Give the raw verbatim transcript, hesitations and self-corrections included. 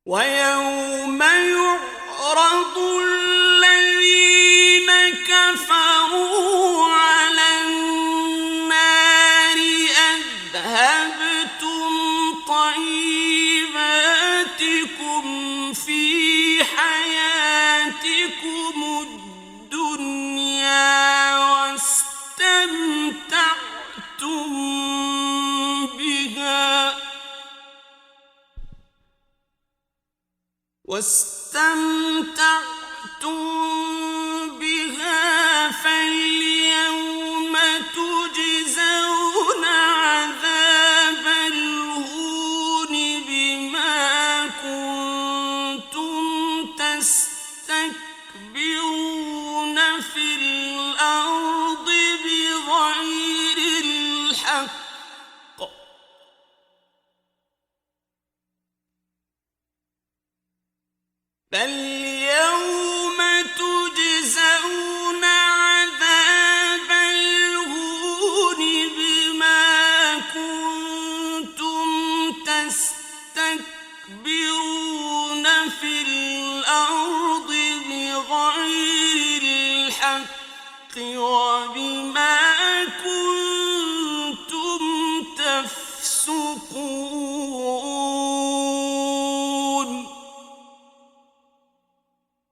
ويوم يعرض الذين كفروا على النار أذهبتم طيباتكم في حياتكم الدنيا واستمتعتم بها واستمتعتم بها فاليوم تجزون عذاب الهون بما كنتم تستكبرون في الأرض بغير الحق فاليوم تجزون عذاب الهون بما كنتم تستكبرون في الأرض بغير الحق وبما